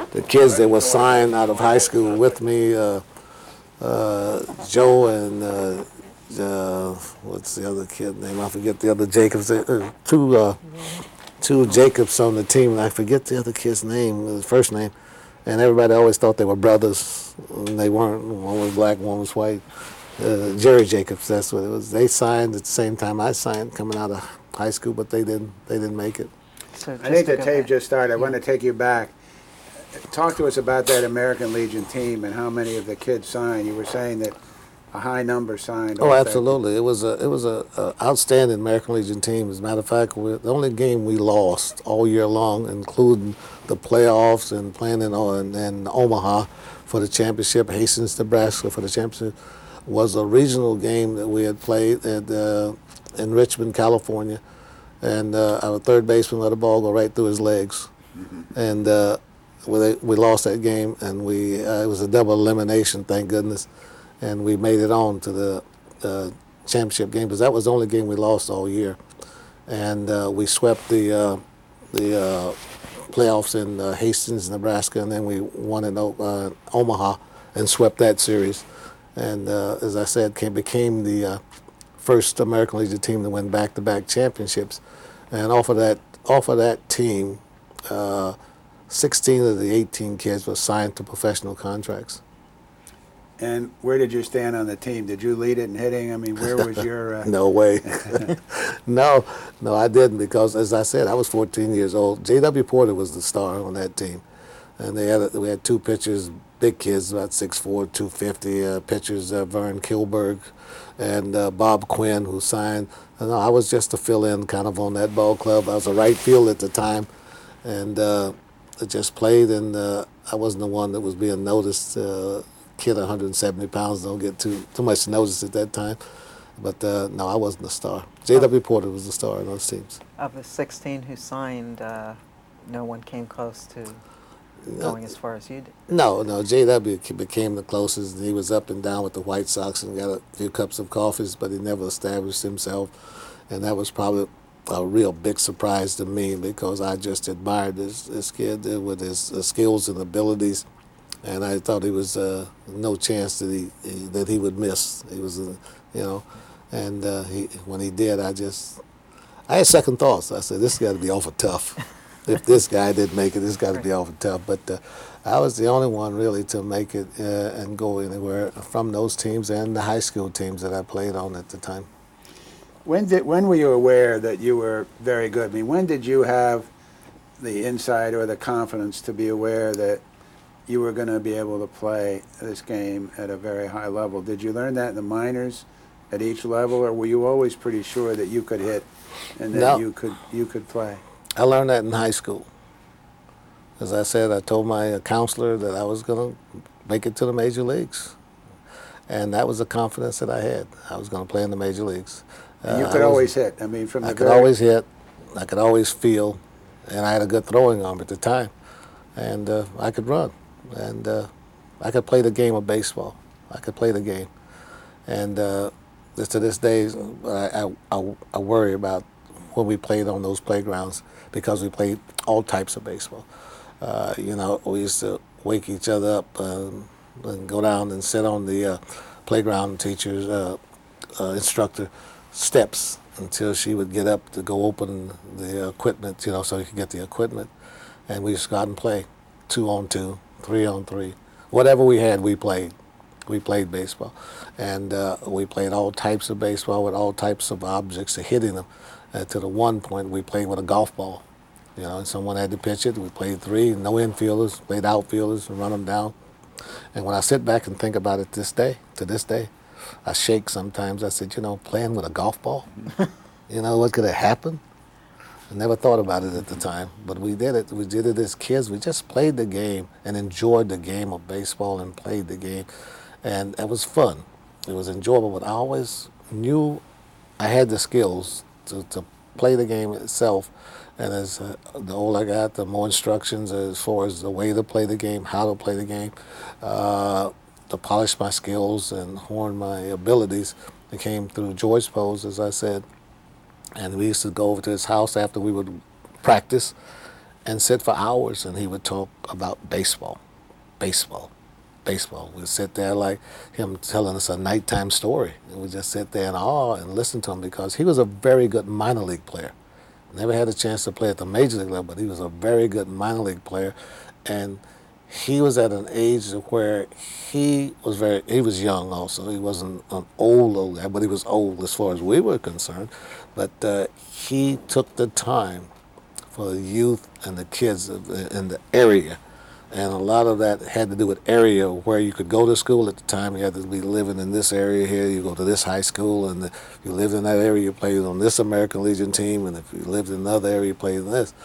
the kids that were signed out of high school with me, Joe and what's the other kid name? I forget the other Jacobs. Two Jacobs on the team, and I forget the other kid's name, his first name. And everybody always thought they were brothers, and they weren't. One was black, one was white. Jerry Jacobs, that's what it was. They signed at the same time I signed, coming out of high school, but they didn't make it. So I think the to go tape back- just started. I want to take you back. Talk to us about that American Legion team and how many of the kids signed. You were saying that a high number signed. Oh, off that. absolutely. It was a outstanding American Legion team. As a matter of fact, the only game we lost all year long, including the playoffs and playing in Omaha for the championship, Hastings, Nebraska for the championship, was a regional game that we had played in Richmond, California, and our third baseman let the ball go right through his legs, and we lost that game, and it was a double elimination, thank goodness, and we made it on to the championship game because that was the only game we lost all year, and we swept the playoffs in Hastings, Nebraska, and then we won in Omaha and swept that series, and as I said, became the first American Legion team to win back-to-back championships, and off of that team. 16 of the 18 kids were signed to professional contracts. And where did you stand on the team? Did you lead it in hitting? I mean, where was your... No way. No, I didn't because, as I said, I was 14 years old. J.W. Porter was the star on that team. And we had two pitchers, big kids, about 6'4", 250, pitchers, Vern Kilberg and Bob Quinn, who signed. No, I was just a fill-in kind of on that ball club. I was a right field at the time. And I just played, and I wasn't the one that was being noticed. Kid 170 pounds don't get too much notice at that time. But no, I wasn't the star. J.W. Porter was the star on those teams. Of the 16 who signed, no one came close to going as far as you did. No, J.W. became the closest. He was up and down with the White Sox and got a few cups of coffees, but he never established himself. And that was probably a real big surprise to me because I just admired this kid with his skills and abilities, and I thought he was no chance that he would miss. He was, and when he did, I had second thoughts. I said, this got to be awful tough. If this guy didn't make it, this got to be awful tough. But I was the only one really to make it and go anywhere from those teams and the high school teams that I played on at the time. When were you aware that you were very good? I mean, when did you have the insight or the confidence to be aware that you were going to be able to play this game at a very high level? Did you learn that in the minors at each level, or were you always pretty sure that you could hit and that you could play? I learned that in high school. As I said, I told my counselor that I was going to make it to the major leagues. And that was the confidence that I had. I was going to play in the major leagues. You could always hit. I mean, I could always hit. I could always feel. And I had a good throwing arm at the time. And I could run. And I could play the game of baseball. I could play the game. And to this day, I worry about when we played on those playgrounds because we played all types of baseball. We used to wake each other up and go down and sit on the playground teacher's instructor steps until she would get up to go open the equipment, so you could get the equipment. And we just go out and play 2-on-2, 3-on-3. Whatever we had, we played. We played baseball. And we played all types of baseball with all types of objects, hitting them. To the one point, we played with a golf ball. And someone had to pitch it. We played three, no infielders, played outfielders and run them down. And when I sit back and think about it to this day, I shake sometimes. I said, playing with a golf ball, what could have happened? I never thought about it at the time, but we did it. We did it as kids. We just played the game and enjoyed the game of baseball and played the game. And it was fun. It was enjoyable, but I always knew I had the skills to play the game itself. And as the older I got, the more instructions as far as the way to play the game, how to play the game, to polish my skills and hone my abilities. It came through George Pose, as I said. And we used to go over to his house after we would practice, and sit for hours, and he would talk about baseball, baseball, baseball. We'd sit there like him telling us a nighttime story, and we'd just sit there in awe and listen to him because he was a very good minor league player. Never had a chance to play at the major league level, but he was a very good minor league player, and he was at an age where he was young also. He wasn't an old guy, but he was old as far as we were concerned. But he took the time for the youth and the kids in the area. And a lot of that had to do with area where you could go to school at the time. You had to be living in this area here. You go to this high school, and if you lived in that area, you played on this American Legion team. And if you lived in another area, you played in this.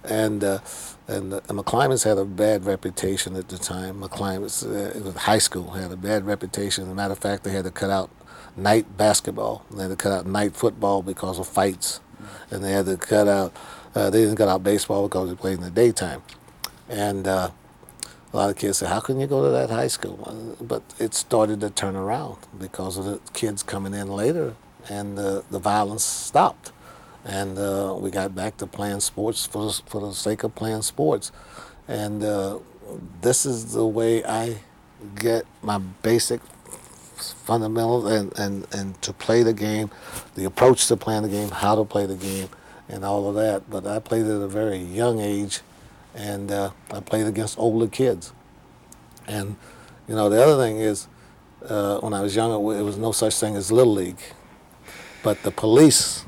And McClymonds had a bad reputation at the time. McClymonds, it was high school, had a bad reputation. As a matter of fact, they had to cut out night basketball. They had to cut out night football because of fights, and they had to cut out. They didn't cut out baseball because they played in the daytime. And a lot of kids say, "How can you go to that high school?" But it started to turn around because of the kids coming in later, and the violence stopped. And we got back to playing sports for the sake of playing sports. And this is the way I get my basic fundamentals and to play the game, the approach to playing the game, how to play the game, and all of that. But I played at a very young age, and I played against older kids. And, you know, the other thing is, when I was younger, there was no such thing as Little League. But the police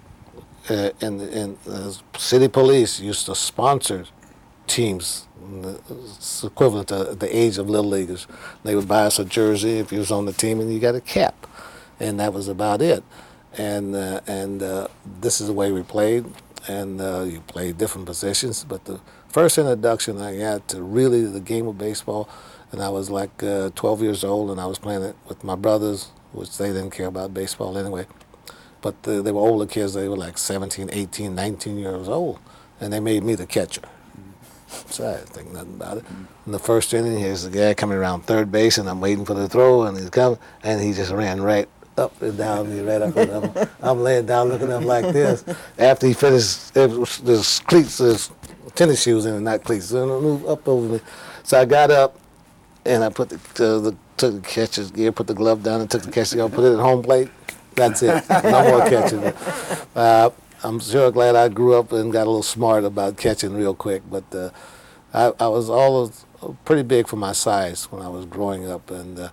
and city police used to sponsor teams. It's equivalent to the age of little leaguers. They would buy us a jersey if you was on the team, and you got a cap, and that was about it. And this is the way we played, and you played different positions. But the first introduction I got to really the game of baseball, and I was like 12 years old, and I was playing it with my brothers, which they didn't care about baseball anyway. But they were older kids. They were like 17, 18, 19 years old, and they made me the catcher. So I didn't think nothing about it. In the first inning, here's the guy coming around third base, and I'm waiting for the throw, and he's coming, and he just ran right up and down me, right up and down. I'm laying down looking up like this. After he finished, there's cleats, there's tennis shoes in it, not cleats, so it moved up over me. So I got up, and I put took the catcher's gear, put the glove down, and took the catcher's gear, put it at home plate. That's it. No more catching. I'm sure glad I grew up and got a little smart about catching real quick. But I was always pretty big for my size when I was growing up. And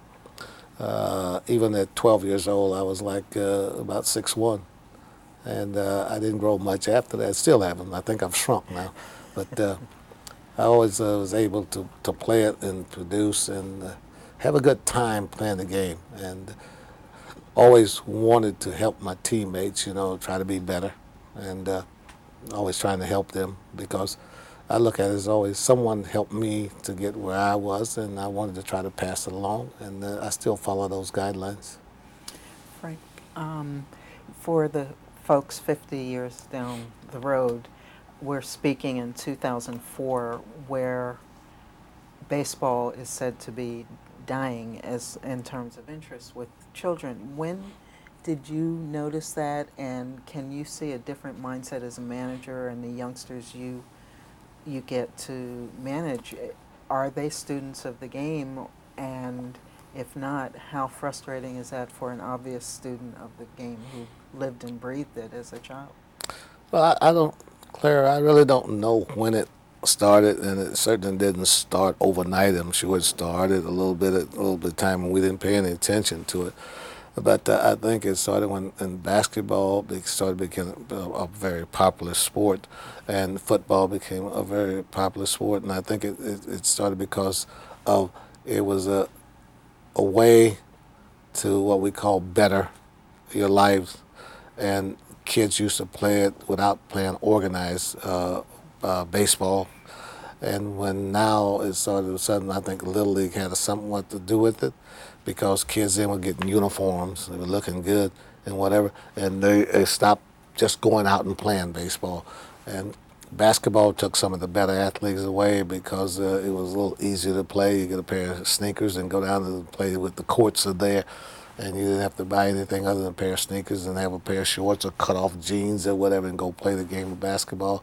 even at 12 years old, I was like about 6'1". And I didn't grow much after that. Still haven't. I think I've shrunk now. But I always was able to play it and produce and have a good time playing the game. And always wanted to help my teammates, you know, try to be better, and always trying to help them, because I look at it as always someone helped me to get where I was, and I wanted to try to pass it along, and I still follow those guidelines. Frank, for the folks 50 years down the road, we're speaking in 2004, where baseball is said to be dying as in terms of interest with children. When did you notice that, and can you see a different mindset as a manager and the youngsters you get to manage? Are they students of the game, and if not, how frustrating is that for an obvious student of the game who lived and breathed it as a child? Well, I don't, Claire, I really don't know when it started, and it certainly didn't start overnight. I'm sure it started a little bit of time when we didn't pay any attention to it. But I think it started when in basketball it started becoming a very popular sport, and football became a very popular sport. And I think it started because of it was a way to what we call better your lives, and kids used to play it without playing organized baseball. And when now it's all of a sudden, I think Little League had somewhat to do with it, because kids then were getting uniforms, they were looking good and whatever, and they stopped just going out and playing baseball. And basketball took some of the better athletes away because it was a little easier to play. You get a pair of sneakers and go down to play with the courts are there, and you didn't have to buy anything other than a pair of sneakers and have a pair of shorts or cut off jeans or whatever and go play the game of basketball.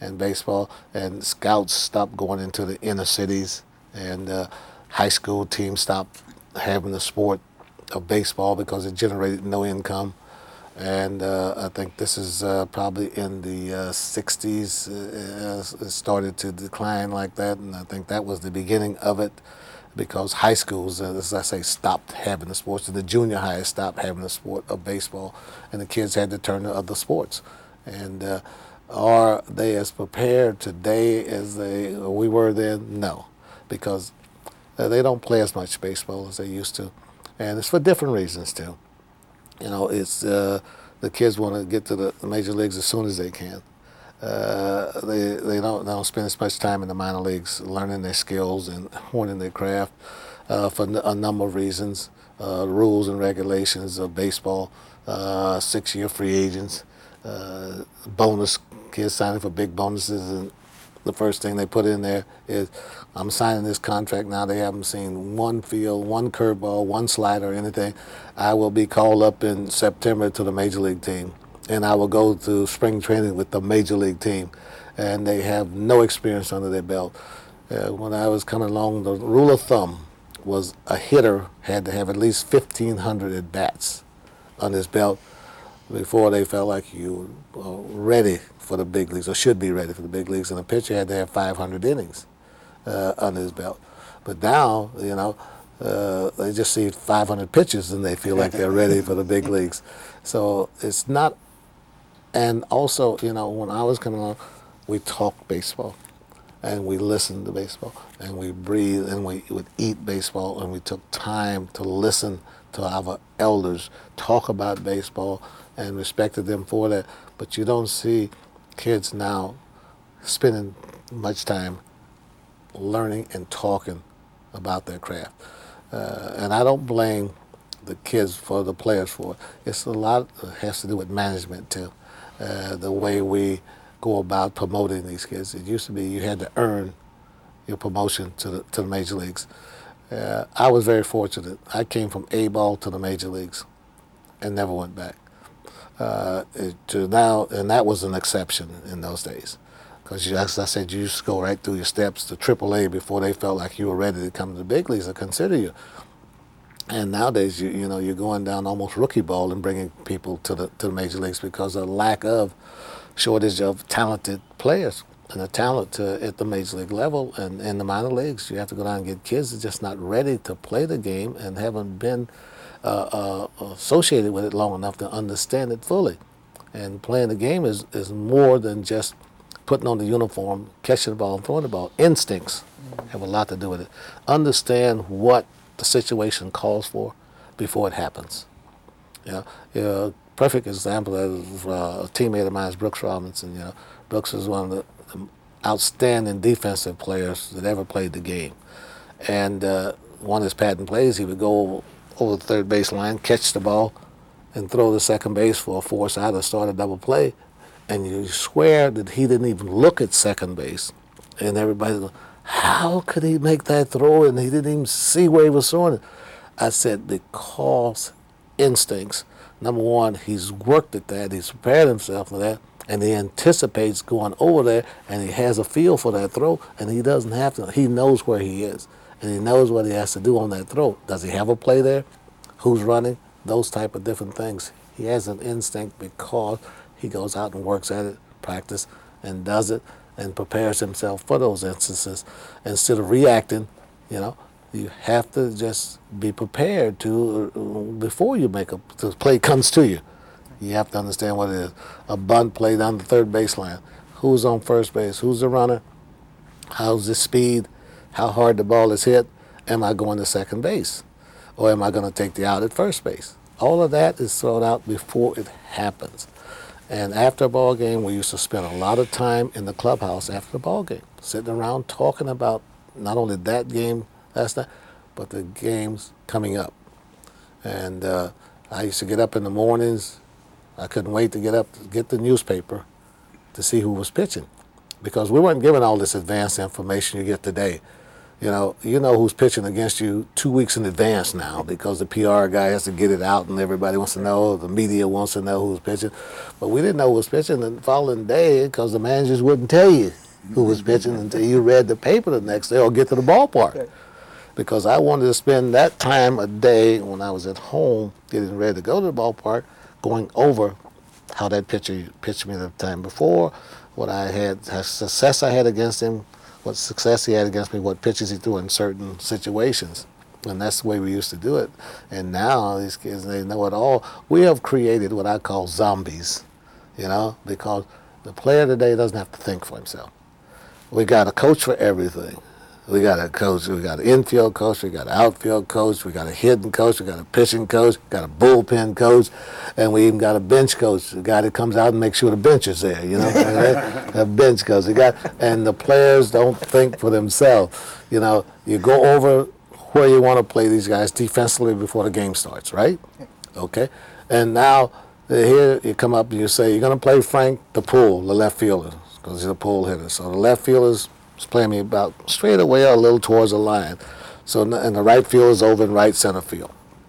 and baseball, and scouts stopped going into the inner cities, and high school teams stopped having the sport of baseball because it generated no income. And I think this is probably in the 60s it started to decline like that, and I think that was the beginning of it because high schools, as I say, stopped having the sports, and the junior highs stopped having the sport of baseball, and the kids had to turn to other sports. And are they as prepared today as we were then? No, because they don't play as much baseball as they used to, and it's for different reasons too. You know, it's the kids want to get to the major leagues as soon as they can. They don't spend as much time in the minor leagues learning their skills and honing their craft for a number of reasons. Rules and regulations of baseball, 6-year free agents, bonus kids signing for big bonuses, and the first thing they put in there is, I'm signing this contract now. They haven't seen one field, one curveball, one slider, anything. I will be called up in September to the major league team, and I will go to spring training with the major league team, and they have no experience under their belt. When I was coming along, the rule of thumb was a hitter had to have at least 1,500 at bats on his belt before they felt like you were ready for the big leagues, or should be ready for the big leagues, and a pitcher had to have 500 innings under his belt. But now, you know, they just see 500 pitches and they feel like they're ready for the big leagues. So it's not, and also, you know, when I was coming along, we talked baseball, and we listened to baseball, and we breathed, and we would eat baseball, and we took time to listen to our elders talk about baseball and respected them for that. But you don't see kids now spending much time learning and talking about their craft. And I don't blame the kids for the players for it. It's a lot has to do with management too. The way we go about promoting these kids. It used to be you had to earn your promotion to the major leagues. I was very fortunate. I came from A ball to the major leagues and never went back. To now, and that was an exception in those days. Because, as I said, you used to go right through your steps to AAA before they felt like you were ready to come to the big leagues or consider you. And nowadays, you know, you're going down almost rookie ball and bringing people to the major leagues because of lack of shortage of talented players and the talent at the major league level and in the minor leagues. You have to go down and get kids that are just not ready to play the game and haven't been associated with it long enough to understand it fully. And playing the game is more than just putting on the uniform, catching the ball, and throwing the ball. Instincts have a lot to do with it. Understand what the situation calls for before it happens. You know, perfect example of a teammate of mine is Brooks Robinson. You know, Brooks is one of the outstanding defensive players that ever played the game. And one of his patent plays, he would go over the third base line, catch the ball, and throw to second base for a force out or start a double play. And you swear that he didn't even look at second base. And everybody's going, how could he make that throw and he didn't even see where he was throwing it? I said, because instincts. Number one, he's worked at that, he's prepared himself for that, and he anticipates going over there, and he has a feel for that throw, and he doesn't have to. He knows where he is, and he knows what he has to do on that throw. Does he have a play there? Who's running? Those type of different things. He has an instinct because he goes out and works at it, practice, and does it, and prepares himself for those instances. Instead of reacting, you know, you have to just be prepared to, before you make the play comes to you. You have to understand what it is. A bunt play down the third baseline. Who's on first base? Who's the runner? How's the speed? How hard the ball is hit? Am I going to second base? Or am I going to take the out at first base? All of that is thrown out before it happens. And after a ball game, we used to spend a lot of time in the clubhouse after the ball game, sitting around talking about not only that game last night, but the games coming up. And I used to get up in the mornings. I couldn't wait to get up to get the newspaper to see who was pitching, because we weren't given all this advanced information you get today. You know who's pitching against you 2 weeks in advance now because the PR guy has to get it out and everybody wants to know, the media wants to know who's pitching. But we didn't know who was pitching the following day because the managers wouldn't tell you who was pitching until you read the paper the next day or get to the ballpark. Good. Because I wanted to spend that time a day when I was at home getting ready to go to the ballpark, going over how that pitcher pitched me the time before, what I had, how success I had against him, what success he had against me, what pitches he threw in certain situations. And that's the way we used to do it. And now these kids, they know it all. We have created what I call zombies, because the player today doesn't have to think for himself. We got a coach for everything. We got a coach. We got an infield coach. We got an outfield coach. We got a hitting coach. We got a pitching coach. We got a bullpen coach, and we even got a bench coach. The guy that comes out and makes sure the bench is there. A bench coach. And the players don't think for themselves. You go over where you want to play these guys defensively before the game starts, right? Okay. And now here you come up and you say you're going to play Frank the pull, the left fielder, because he's a pull hitter. So the left fielder's playing me about straight away or a little towards the line. So, and the right field is over in right center field.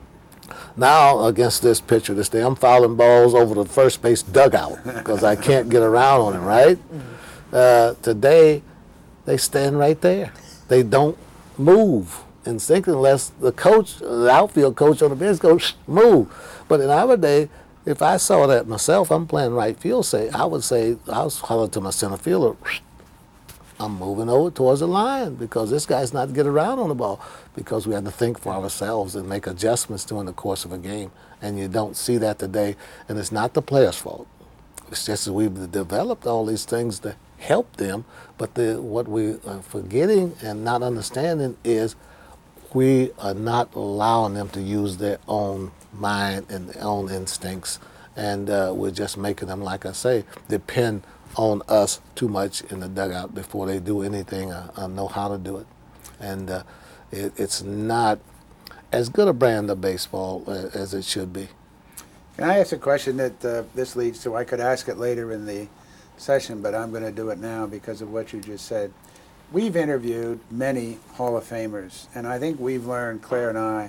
Now, against this pitcher this day, I'm fouling balls over the first base dugout because I can't get around on him, right? Today, they stand right there. They don't move instinctively unless the coach, the outfield coach on the bench goes, move. But in our day, if I saw that myself, I'm playing right field, I would holler to my center fielder, I'm moving over towards the line because this guy's not get around on the ball because we have to think for ourselves and make adjustments during the course of a game. And you don't see that today. And it's not the player's fault. It's just that we've developed all these things to help them. But what we are forgetting and not understanding is we are not allowing them to use their own mind and their own instincts. And we're just making them, like I say, depend on us too much in the dugout before they do anything or know how to do it. And it's not as good a brand of baseball as it should be. Can I ask a question that this leads to? I could ask it later in the session, but I'm going to do it now because of what you just said. We've interviewed many Hall of Famers, and I think we've learned, Claire and I,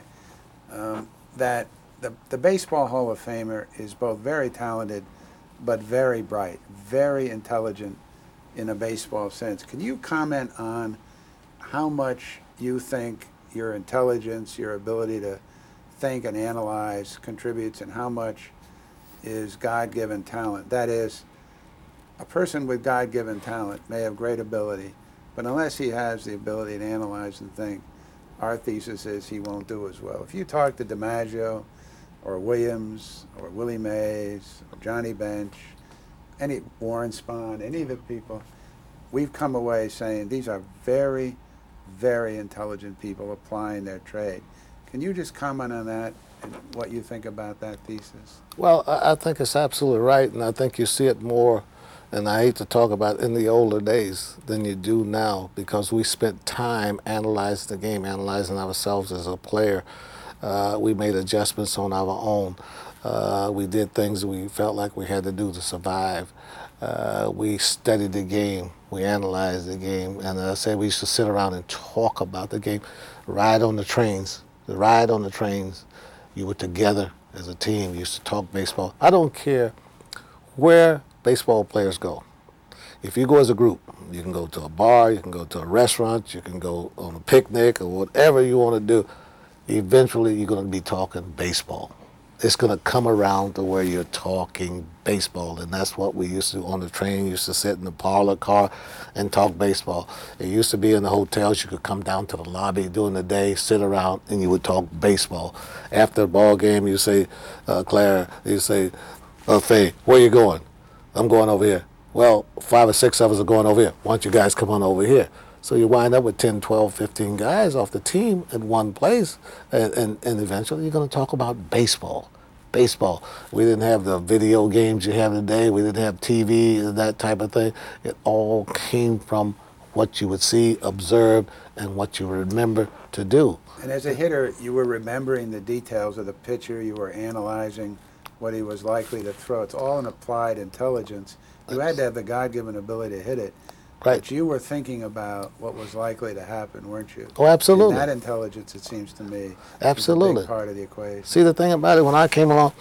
that the Baseball Hall of Famer is both very talented but very bright, very intelligent in a baseball sense. Can you comment on how much you think your intelligence, your ability to think and analyze contributes, and how much is God-given talent? That is, a person with God-given talent may have great ability, but unless he has the ability to analyze and think, our thesis is he won't do as well. If you talk to DiMaggio or Williams or Willie Mays or Johnny Bench, any Warren Spahn, any of the people, we've come away saying these are very, very intelligent people applying their trade. Can you just comment on that and what you think about that thesis? Well, I think it's absolutely right, and I think you see it more, and I hate to talk about in the older days than you do now because we spent time analyzing the game, analyzing ourselves as a player. We made adjustments on our own. We did things we felt like we had to do to survive. We studied the game. We analyzed the game. And I say we used to sit around and talk about the game. Ride on the trains. The ride on the trains. You were together as a team. You used to talk baseball. I don't care where baseball players go. If you go as a group, you can go to a bar, you can go to a restaurant, you can go on a picnic or whatever you want to do. Eventually, you're going to be talking baseball. It's going to come around to where you're talking baseball, and that's what we used to do on the train. Used to sit in the parlor car and talk baseball. It used to be in the hotels. You could come down to the lobby during the day, sit around, and you would talk baseball. After the ball game, you say, Claire, you say, Faye, where you going? I'm going over here. Well, 5 or 6 of us are going over here. Why don't you guys come on over here? So you wind up with 10, 12, 15 guys off the team in one place, and eventually you're going to talk about baseball. Baseball. We didn't have the video games you have today. We didn't have TV and that type of thing. It all came from what you would see, observe, and what you remember to do. And as a hitter, you were remembering the details of the pitcher. You were analyzing what he was likely to throw. It's all an applied intelligence. You had to have the God-given ability to hit it. Right. But you were thinking about what was likely to happen, weren't you? Oh, absolutely. And that intelligence, it seems to me, is a Absolutely. big part of the equation. See, the thing about it, when I came along,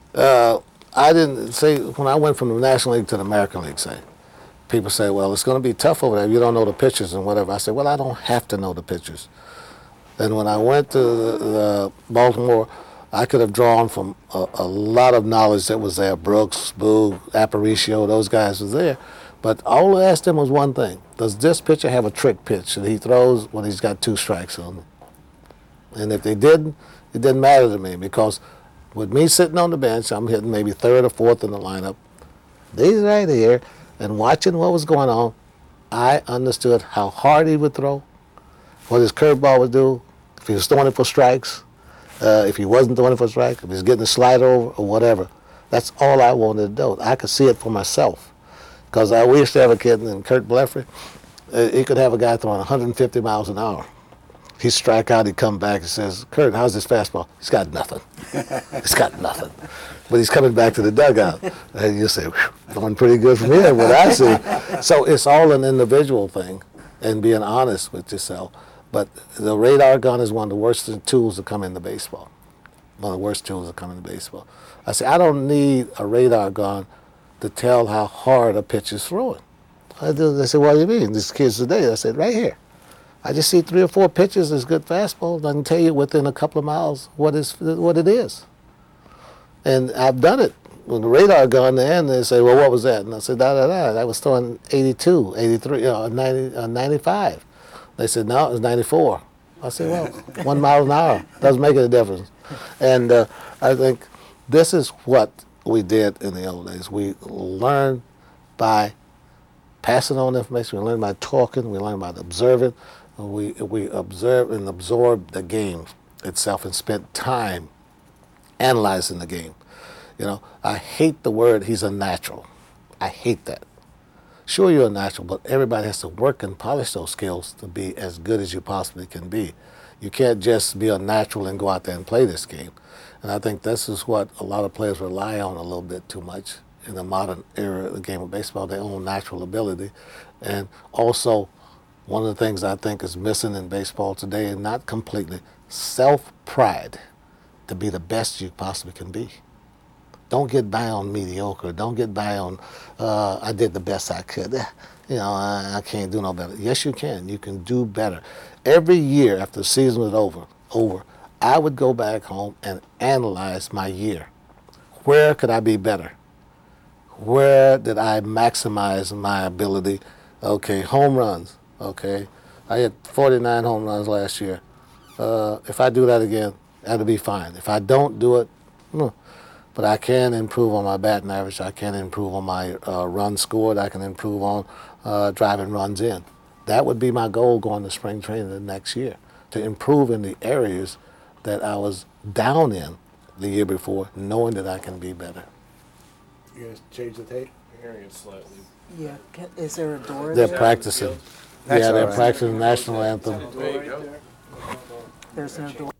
I didn't say, when I went from the National League to the American League, say, people say, well, it's going to be tough over there if you don't know the pitchers and whatever. I said, well, I don't have to know the pitchers. And when I went to the Baltimore, I could have drawn from a lot of knowledge that was there. Brooks, Boog, Aparicio, those guys were there. But all I asked them was one thing. Does this pitcher have a trick pitch that he throws when he's got 2 strikes on him? And if they didn't, it didn't matter to me, because with me sitting on the bench, I'm hitting maybe 3rd or 4th in the lineup. These right here, and watching what was going on, I understood how hard he would throw, what his curveball would do, if he was throwing it for strikes, if he wasn't throwing it for strikes, if he was getting a slider over or whatever. That's all I wanted to do. I could see it for myself. Because we used to have a kid named Kurt Bleffrey. He could have a guy throwing 150 miles an hour. He'd strike out, he'd come back and says, Kurt, how's this fastball? He's got nothing. He's got nothing. But he's coming back to the dugout. And you say, going pretty good from here, what I see. So it's all an individual thing and being honest with yourself. But the radar gun is one of the worst tools to come into baseball. One of the worst tools to come into baseball. I say, I don't need a radar gun to tell how hard a pitch is throwing. They said, what do you mean? These kids today, I said, right here. I just see 3 or 4 pitches as good fastballs. I can tell you within a couple of miles what it is. And I've done it. When the radar gun in, they say, well, what was that? And I said, that was throwing 82, 83, 90, 95. They said, no, it was 94. I said, well, 1 mile an hour doesn't make any difference. And I think this is what we did in the old days. We learned by passing on information. We learned by talking. We learned by observing. We observed and absorbed the game itself and spent time analyzing the game. You know, I hate the word he's a natural. I hate that. Sure, you're a natural, but everybody has to work and polish those skills to be as good as you possibly can be. You can't just be a natural and go out there and play this game. And I think this is what a lot of players rely on a little bit too much in the modern era of the game of baseball, their own natural ability. And also, one of the things I think is missing in baseball today, and not completely, self-pride to be the best you possibly can be. Don't get by on mediocre. Don't get by on, I did the best I could. You know, I can't do no better. Yes, you can. You can do better. Every year after the season was over, I would go back home and analyze my year. Where could I be better? Where did I maximize my ability? Okay, home runs. Okay, I hit 49 home runs last year. If I do that again, that'll be fine. If I don't do it, but I can improve on my batting average. I can improve on my runs scored. I can improve on driving runs in. That would be my goal going to spring training the next year, to improve in the areas that I was down in the year before, knowing that I can be better. You going to change the tape? Hearing it slightly. Yeah, is there a door They're there? practicing. That's Yeah, all they're right. practicing the national anthem. There you go. There's no door.